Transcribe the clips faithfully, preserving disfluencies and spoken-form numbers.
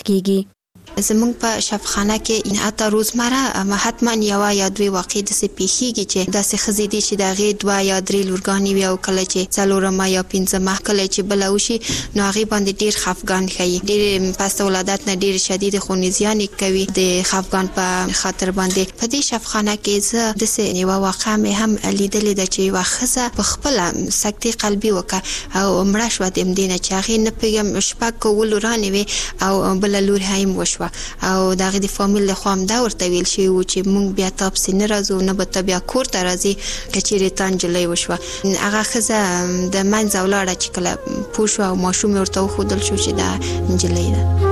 کیږي. زمونږ په شفاخانه کې ان اته روزمره حتما یو یا دوه واقع د سپیخيږي چې د سخزي دي چې د غي دوه یا درې لورګانی وي او کله چې څلورمه یا پنځمه کله چې بلوشي نو هغه باندې ډیر خفګان خي ډیر پس ولادت نه ډیر شدید خونیزیان کوي د خفګان په خاطر باندې. په دې شفاخانه کې زه د سه یو واقع مې هم لیدلې د چې واخصه په خپل سکتي قلبي وکړه او مړه شو د مدینه چې هغه نه پیغام شپک ولورانی وي او بل لور هایم وشو او دغه د فامیل له خوا هم دا ورته ویل شي چې مونږ بیا تاسو نه راځو نه به بیا کور ته راځي کچېرې تانجلې وشو. هغه خزه د منځ ولاړه چې کله پوښو او ماشوم ورته خودل شو چې دا انجلې ده.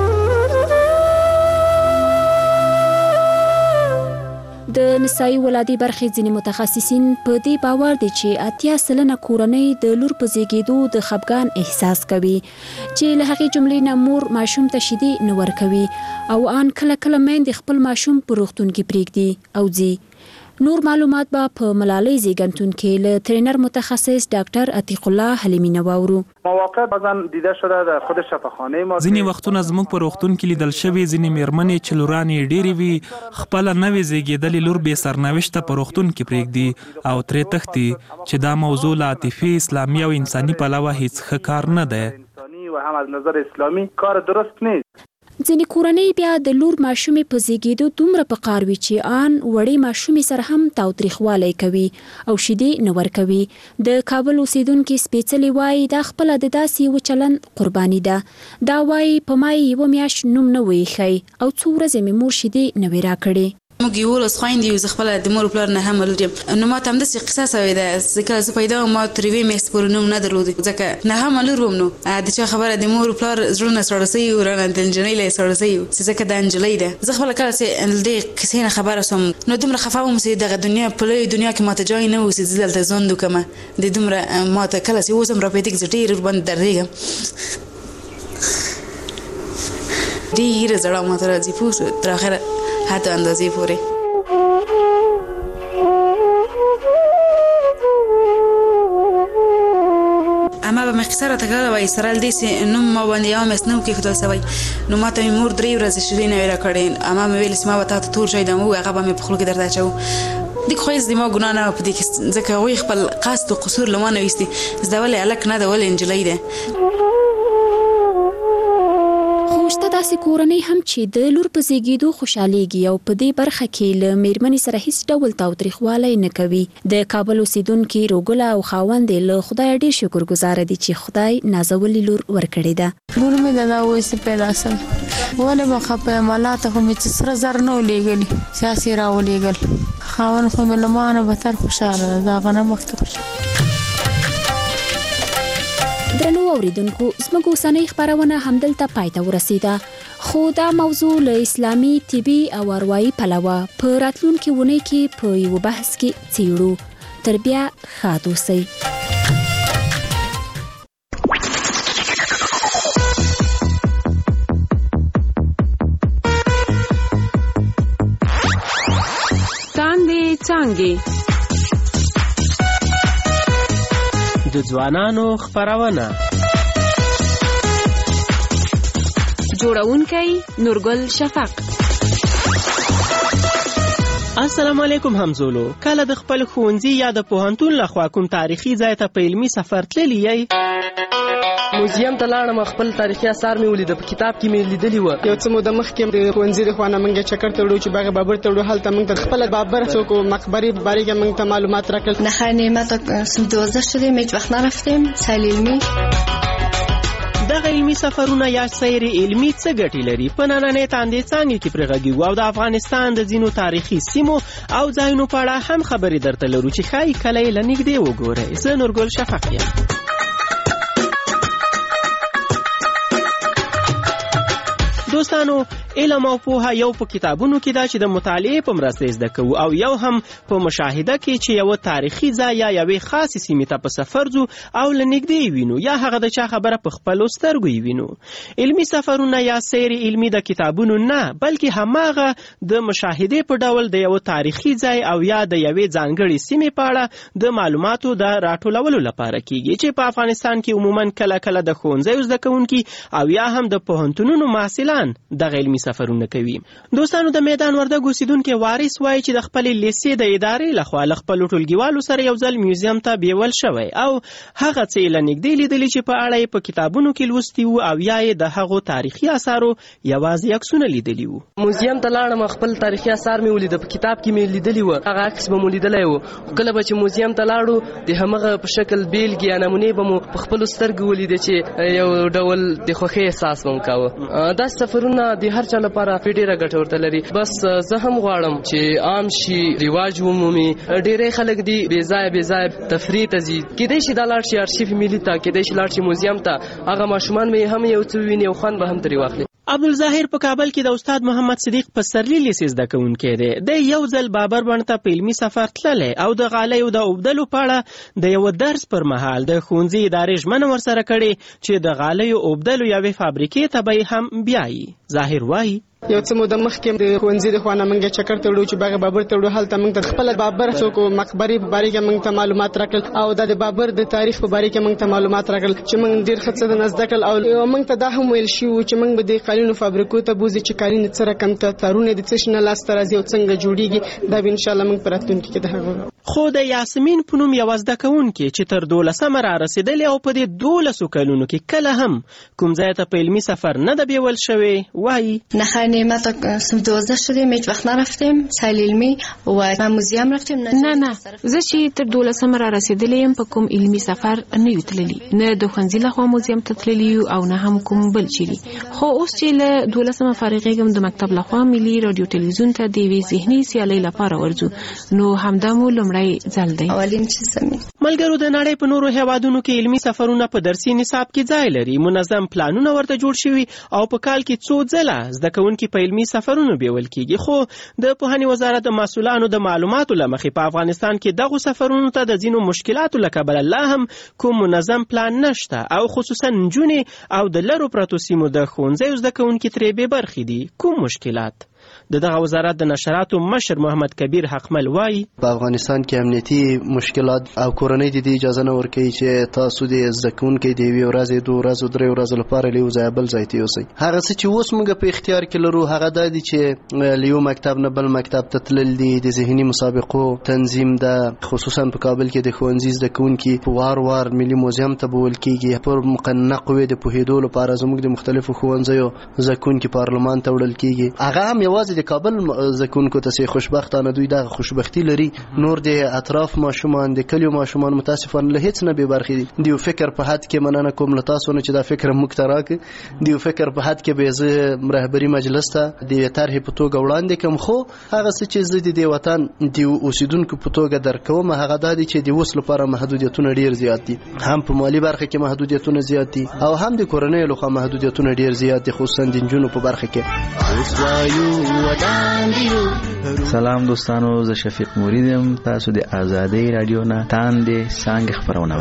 د نسایي ولادي برخې ځینې متخصصین په دې باور دي چې اتیا سلنه کورنۍ د لور په زیږېدو د خفګان احساس کوي چې له هغې جملې نه مور ماشوم ته شیدې نه ورکوي او ان کله کله میندې خپل ماشوم په روغتون کې پرېږدي او ځي. نور معلومات به په ملالۍ زیږنتون کې له ترینر متخصص ډاکټر عتیق الله حلیمی نواورو. مواقع بعضا دیده شده در خود شفاخانه ما ځینې وختونه زموږ په روغتون کې لیدل شوي ځینې میرمنې چې لورانې ډېرې وي خپله نوې زیږېدلې لور بې سرنوشته په روغتون کې پرېږدي او ترې تښتي چې دا موضوع له عاطفي اسلامي او انساني پلوه هیڅ ښه کار نه دی و هم از نظر اسلامی کار درست نیست. ځینې کورنۍ بیا د لور ماشومې په زیږېدو دومره په قار وي چې آن وړې ماشومې سره هم تاوتریخوالی کوي او شیدې نه ورکوي. د کابل اوسیدونکي سپېڅلې وایي دا خپله د داسې یو چلند قرباني ده. دا وایي په ما یې یوه میاشت نوم نه و ایښی او څو ورځې مې مور شیدې نه وې راکړې. موږ یولس خویندې یو، زه خپله د مور پلار نه هم لور یم. نو ما ته همداسې قصه سوې ده چې کله زه پیدا وم ما تر یوې میاشتې پورې نوم نه درلود ځکه نه هم لور وم. نو د چا خبره د مور پلار زړونه ساړه سوي وو رانه د نجلۍ له یې ساړه سوي وو چې ځکه دا نجلۍ ده. زه خپله کله چې له دې قصې نه خبره سوم نو دومره خفه وم چې دغه دنیا په لویه دنیا کې ما ته ځای نه و چې زه دلته ژوند وکړمه. د دومره ما ته کله چې اوس هم راپیدا کې زه ډېر ورباندې دردېږم ډېره زړه ما ته راځي پوه شو تر اخره حتی اندازې پورې. اما به مې قصه راته کوله وایي سره له دې چې نوم ما باندې یوه میاشت نه و کېښودل سوی نو ما ته مې مور درې ورځې شیدې نه وې راکړې. اما مې ویل چې ما به تا ته تور شی دم ووایي هغه به مې په خوله کې درته اچوو. دې خو هېڅ د ما ګناه نه وه په دې کې ځکه هغوی خپل قصد و قصور له ما نه ویستي چې دا ولې هلک نه ده ولې نجلۍ ده. شته داسې کورنۍ هم چې د لور په زیږېدو خوشحالیږي او په دې برخه کې له میرمنې سره هیڅ ډول تاوتریخوالی نه کوي. د کابل اوسیدونکي روګله او خاوند یې له خدایه ډېر شکرګزاره دي چې خدای نازولې لور ورکړې ده. لور مې د دا وایسې پیدا سم ولې به خفه یم الله ته خو مې چې سره زر نه ولېږلي سیاسي راولېږل خاوند خو مې له ما نه بتر خوشحاله ده د هغه نه مخکې خوشحاله. درنو اوریدونکو زموږ اوسنۍ خپرونه همدلته پای ته ورسېده خو دا موضوع له اسلامي طبي او اروايي پلوه په راتلونکي اونۍ کې په یو بحث کې څېړو. تر بیا ښاد اوسئ. څانګې څانګې د ځوانانو خپرونه جوړونکی نورګل شفق. السلام علیکم همزولو. کله د خپل ښوونځي یا د پوهنتون لخوا کوم تاریخي ځای ته په علمي سفر تللی یې؟ موزیم ته لاړم خپل تاریخي آثار مې ولیده په کتاب کې مې لیدلي وه. یو څه موده مخکې د ښوونځي د خوا نه موږ چکر ته وړو چې باغ بابر ته وړو هلته موږ ته خپله بابر څوک مقبرې په باره کې موږ ته معلومات راکړل. نخیر نعمت سال دوازده شدیم هیچ وقت نرفتیم سیل علمی. دغه علمي سفرونه یا سیر علمي څه ګټې لري؟ په نننۍ تاندې څانګې کې پرې غږیږو او د افغانستان د ځینو تاریخي سیمو او ځایونو په اړه هم خبرې درته لرو چې ښایي کله یې له نږدې وګورئ. زه نورګل شفق یم. دوستانو علم او پوهه یو په کتابونو کې دا چې د مطالعې په مرسته زده کوو او یو هم په مشاهده کې چې یو تاریخي ځای یا یوې خاصې سیمې ته په سفر ځو او له نږدې وینو یا هغه د چا خبره په خپلو سترګو یې وینو. علمي سفرونه یا سیر علمي د کتابونو نه بلکې هماغه د مشاهدې په ډول د یو تاریخي ځای او یا د یوې ځانګړې سیمې په اړه د معلوماتو د راټولولو لپاره کیږي چې په افغانستان کې عموما کله کله د ښوونځیو زده کوونکي او یا هم د پوهنتونونو محصلان ځوانان دغه علمي سفرونه کوي. دوستانو د میدان وردګ اوسیدونکي وارث وایي چې د خپلې لیسې د ادارې لخوا له خپلو ټولګیوالو سره یو ځل میوزیم ته بیول شوی او هغه څه یې له نږدې لیدلي چې په اړه یې په کتابونو کې لوستي وو او یا یې د هغو تاریخي اثارو یوازې عکسونه لیدلي وو. موزیم ته لاړم، خپل تاریخي اثار مې ولیده، په کتاب کې مې لیدلي وو، هغه عکس به مو لیدلی وو. کله به چې موزیم ته لاړو د همغه په شکل بیلګې یا نمونې به مو په خپلو سترګو ولیده چې یو ډول د خوښۍ احساس به مو کاوه. دا سفرونه د هر چا لپاره ډېره ګټه ورته لري. بس زه هم غواړم چې عام شي، رواج ومومي. ډېری خلک دي بې ځایه بې ځایه تفریح ته ځي. کیدای شي دا لاړ شي ارشیف ملي ته، کیدای شي لاړ شي موزیم ته، هغه ماشومان به هم یو څه وویني او خوند به هم ترې واخلي. عبدالظاهر په کابل کې د استاد محمد صدیق پسرلي لیسې زده کوونکی دی. د یو ځل بابر بڼ ته په علمي سفر تللی او د غالیو د اوبدلو په اړه د یو درس پر مهال د ښوونځي ادارې ژمنه ورسره کړې چې د غالیو اوبدلو یوې فابریکې ته به هم بیایي. ظاهر وایي یو څه موده مخکې د ښوونځي د خوا نه موږ چکر ته وړو چې باغ بابر ته وړو. هلته موږ ته خپله بابر څوک مقبرې په باره کې موږ ته معلومات راکړل او دا د بابر د تاریخ په باره کې موږ ته معلومات راکړل چې موږ ډېر ښه څه درنه زده کړل. او موږ ته دا هم ویل شوي وو چې موږ به د قالینو فابریکو ته بوځي چې قالین څه رقم تارونه د څه شي نه لاسته راځي او څنګه جوړېږي. دا به انشاءالله موږ په راتلونکي کې د هغه. خو د یاسمین په نوم یوه زده کوونکې چې تر دولسمه را رسېدلې او په دې دولسو کلونو کې کله هم کوم ځای ته په علمي سفر نه ده بیول شوې وایي نه خیر نعمت صنف دوازده شدیم، هیچ وقت نرفتیم سیل علمی و ما موزیم رفتیم. نه نه زه چې تر دولسمه را رسېدلې یم په کوم علمي سفر نه یو تللي، نه د ښوونځي لخوا موزیم ته تللي یو او نه هم کوم بل چیرې. خو اوس چې له دولسمه فارغېږم د مکتب لخوا ملي راډیو ټلویزیون ته د یوې ذهني سیالۍ لپاره ورځو، نو همدا مو لومړی ځل دی. اولین چې سمې ملګرو د نړۍ په نورو هیوادونو کې علمي سفرونه په درسي نصاب کې ځای لري. منظم پلانونه ورته جوړ شوي او په کال کې څو ځله زده کوونکي په علمي سفرونو بیول کیږي. خو د پوهنې وزارت د مسؤلانو د معلوماتو له مخې په افغانستان کې دغو سفرونو ته د ځینو مشکلاتو له کبله لا هم کوم منظم پلان نشته او خصوصا نجونې او د لرو پرتو سیمو د ښوونځیو زده کوونکي ترې بې برخې دي. کوم مشکلات؟ د دغه وزارت د نشراتو مشر محمد کبیر حقمل وایي په افغانستان کې امنیتي مشکلات او کورنۍ د دې اجازه نه ورکوي چې تاسو د زده کوونکي د یوې ورځې دوه ورځو درې ورځو لپاره له یو ځایه بل ځای ته یوسئ. هغه څه چې اوس موږ په اختیار کې لرو هغه دا دي چې له یو مکتب نه بل مکتب ته تلل دي، د ذهني مسابقو تنظیم ده، خصوصا په کابل کې د ښوونځي زده کوونکي په وار وار ملي موزیم ته بوول کېږي. پر مقننه قوې د پوهېدو لپاره زموږ د مختلفو ښوونځیو زده کوونکي پارلمان ته وړل کېږي. هغه هم یوازې د کابل زکونکو ته خوشبختانه دوی دغه خوشبختی لري، نور د اطراف ماشومان د کلیو ماشومان متاسفانه له هیڅ نه بې برخې دي. دیو فکر په حد کې مننه کوم له تاسو نه چې دا فکر موږ ته راکړي. دیو فکر په حد کې به زه رهبري مجلس ته د طرحې په توګه وړاندې کوم، خو هغه څه چې زه د دې وطن د اوسیدونکو په توګه درکوم هغه دا دي چې د اوس لپاره محدودیتونه ډېر زیات دي، هم په مالي برخه کې محدودیتونه زیات دي او هم د کورنۍ لخوا محدودیتونه ډېر زیات دي، خصوصا د نجونو په برخه کې. سلام دوستانو، زه شفیق مرید یم. تاسو د آزادۍ رادیو نه تاندې څانګې خپرونه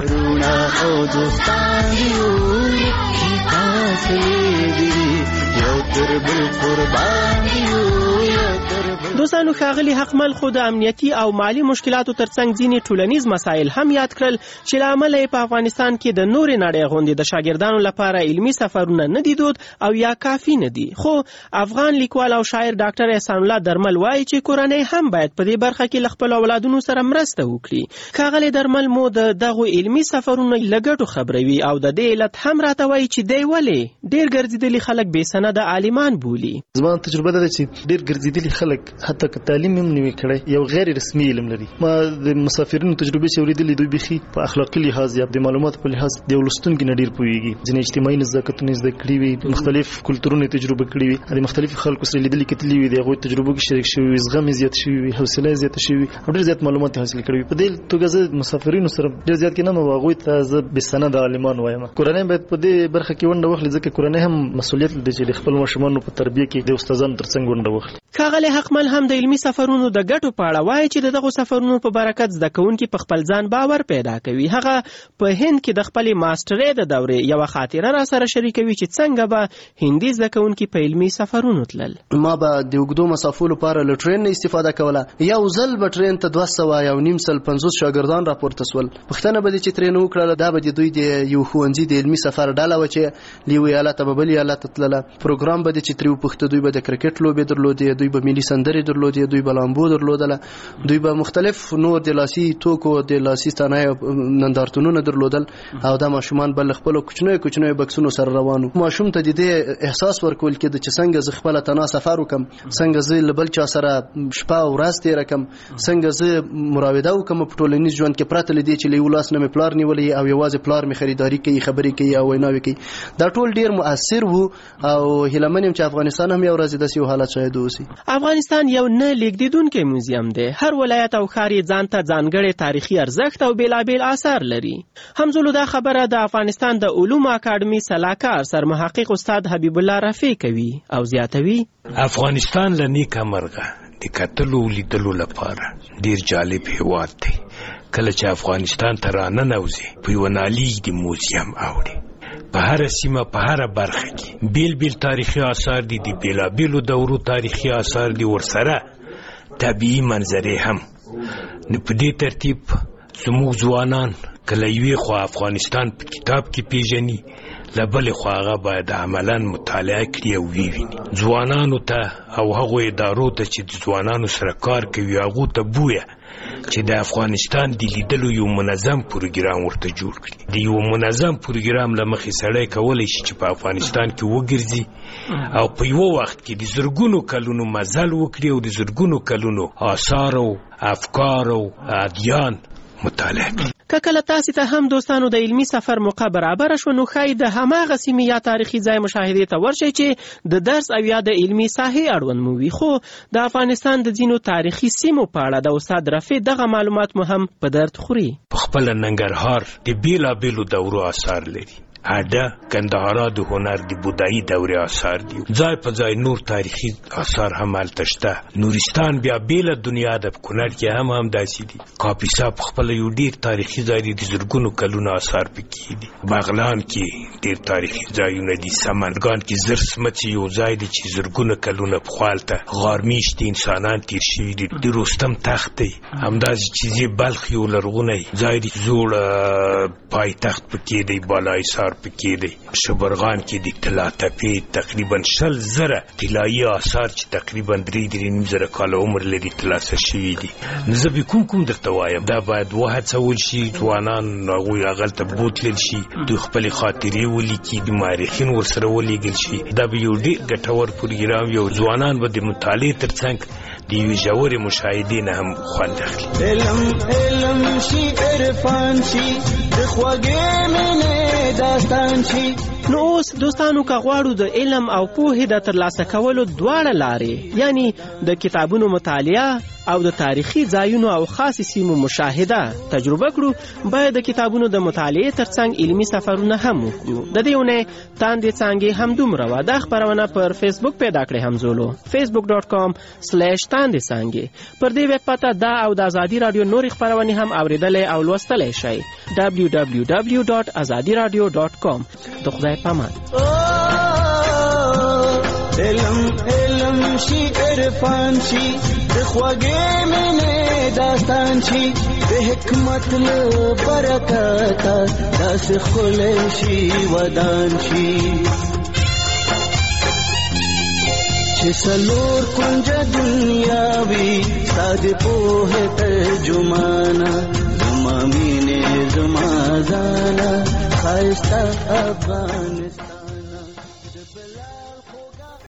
دوستانو ښاغلي حقمل خو د امنیتي او مالی مشکلاتو ترڅنګ ځینې ټولنیز مسایل هم یاد کړل چې له امله یې په افغانستان کې د نورې نړۍ غوندې د شاګردانو لپاره علمي سفرونه نه دي دود او یا کافي نه دي. خو افغان لیکوال او شاعر ډاکټر احسان الله درمل وایي چې کورنۍ هم باید په دې برخه کې له خپلو اولادونو سره مرسته وکړي. ښاغلی درمل مو د دغو علمي سفرونو له ګټو خبروي او د دې علت هم راته وایي چې دی ولې ډېر ګرځېدلي خلک بې سنده عالمان بولي. زما تجربه ده چې ډېر ګرځېدلي خلک حتی که تعلیم هم نه وي کړی یو غیر رسمي علم لري. ما د مسافرینو تجربې چې اورېدلې دوی بیخي په اخلاقي لحاظ یا د معلوماتو په لحاظ د یو لوستونکي نه ډېر پوهېږي. ځینې اجتماعي نزاکتونه زده کړي وي، مختلف کلتورونه تجربه کړي وي، د مختلفو خلکو سره لیدلي کتلي وي، د هغوی تجربو کې شریک شوي وي، زغم یې زیات شوي وي، حوصله یې زیاته شوي وي او ډېر زیات معلومات یې حاصل کړي وي. په دې توګه زه مسافرینو سره ډېر زیات کینم او هغوی ته زه بې سنده عالمان وایم. کورنۍ باید په دې برخه کې ونډه واخلي ځکه کورنۍ هم مسؤلیت لري چې د خپل ماشومانو په تربیه کې د استادانو ترڅنګ ونډه واخلي. ښاغلی حقمل هم د علمي سفرونو د ګټو په اړه وایي چې دغه سفرونو په برکت زده کوونکي په خپل ځان باور پیدا کوي. هغه په هند کې د خپلې ماسټرۍ د دورې یوه خاطره را سره شریکوي چې څنګه به هندي زده کوونکي په علمي سفرونو تلل. ما به د اوږدو مسافو لپاره له ټرین نه استفاده کوله. یو ځل به ټرین ته دوه سوه یو نیم سل پنځوس شاګردان راپورته سول. پوښتنه به دې چې ترې نه وکړله دا به د دوی د یو ښوونځي د علمي سفر ډله وه چې له یوې ایالته به بل ایالت ته تلله. پروګرام به دې چې ترې وپوښته دوی به د کرکټ لوبې درلودې، دوی به ملي سندرې درلودې، دوی به لامبو درلودله، دوی به مختلف نور د لاسي توکو د لاسي صنایعو نندارتونونه درلودل او دا ماشومان به له خپلو کوچنیو کوچنیو بکسونو سره روان وو. ماشوم ته د دې احساس ورکول کېده چې څنګه زه خپله تنها سفر وکړم، څنګه زه له بل چا سره شپه او ورځ تېره کړم، څنګه زه مراوده وکړم په ټولنیز ژوند کې پرته له دې چې له یو لاس نه مې پلار نیولی او یوازې پلار مې خریداري کوي، خبرې کوي او ویناوې کوي. دا ټول ډېر مؤثر وو او هیله من یم چې افغانستان هم یو ورځ داسې یو حالت شاید اوسي. افغانستان یو نه لیږدېدونکی موزیم دی. هر ولایت او ښار یې ځان ته ځانګړی تاریخي ارزښت او بېلابېل آثار لري. همزولو دا خبره د افغانستان د علومو اکاډمي سلاکار سرمحقق استاد حبیب الله رفیع کوي او زیاتوي افغانستان له نیکه مرغه د کتلو لیدلو لپاره ډېر جالب هېواد دی. کله چې افغانستان ته راننوځي په یوه نالیږدي موزیم اوړي. په هره سیمه په هره برخه کې بیل بیل تاریخي آثار دي، د بېلابېلو دورو تاریخي آثار دي، ورسره طبیعي منظرې هم. نو په دې ترتیب زموږ ځوانان کله یوې خوا افغانستان په کتاب کې پیژني، له بلې خوا هغه باید عملا مطالعه کړي او ویویني. ځوانانو ته او هغو ادارو ته چې د ځوانانو سره کار کوي هغو ته بویه چې د افغانستان د لیدلو یو منظم پروګرام ورته جوړ کړي. د یو منظم پروګرام له مخې سړی کولی شي چې په افغانستان کې وګرځي او په یو وخت کې د زرګونو کلونو مزل وکړي او د زرګونو کلونو آثار او افکار او ادیان مطالعه کړي. که کله تاسې ته هم دوستانو د علمي سفر موقع برابره شوه نو ښایي د هماغه سیمې یا تاریخي ځای مشاهدې ته ورشئ چې د درس او یا د علمي ساحې اړوند مو وي. خو د افغانستان د ځینو تاریخي سیمو په اړه د استاد رفیع دغه معلومات مو هم په درد خوري. په خپله ننګرهار د بېلابېلو دورو آثار لري. اډه کندهارا د هنر د بودایي دورې آثار دي. ځای په ځای نور تاریخي آثار هم هلته شته. نورستان بیا بیله دنیا ده، په کونړ کې هم هم داسې دي. کاپیسا په خپله یو ډېر تاریخي ځای دی، د زرګونو کلونو آثار پکې دي. بغلان کې ډېر تاریخي ځایونه دي. سمنګان کې زر سمڅې یو ځای دی چې زرګونه کلونه پخوا هلته غارمیشتي انسانان تیر شوي دي. د رستم تخت دی. همداسې چیزې بلخ یو لرغونی ځای دی، زوړ پایتخت پکې دی، بالایسار پکې دی. شبرغان کې د طلا تپې تقریبا شل زره طلایي آثار چې تقریبا درې درې نیم زره کاله عمر لري ترلاسه شوي دي. نو زه به کوم کوم درته وایم دا باید وهڅول شي، ځوانان هغوی هغلته بوتلل شي، دوی خپلې خاطرې ولیکي، د مورخین ورسره ولیږل شي. دا به یو ډېر ګټور پروګرام وي او ځوانان به د مطالعې تر څنګ د یوې ژورې مشاهدې نه هم خوند اخلي. علم علم شي عرفان شي د خوږې مینې داستان شي. نو اوس دوستانو که غواړو د علم او پوهې د ترلاسه کولو دواړه لارې یعنی د کتابونو مطالعه او د تاریخي ځایونو او خاصې سیمو مشاهده تجربه کړو، باید د کتابونو د مطالعې ترڅنګ علمي سفرونه هم وکړو. د دې اونۍ تاندې څانګې همدومره وه. دا خپرونه پر فیسبوک پیدا کړئ همزولو فیسبوک ډاټ کام سلیش تاندې څانګې. پر دې ویب پته دا او د ازادي راډیو نورې خپرونې هم اورېدلی او لوستلی شئ. ډبلیو ډبلیو ډبلیو ډاټ ازادي راډیو ډاټ کام. د خدای پامان. علم علم شي عرفان شي د خوږې مینې داستان شي د حکمت له برکته داسې ښکلی شي ودان شي چې څلور کونجه دنیا وي ستا د پوهې ترجمانه زما مینې زما ځانه ښایسته افغانستان.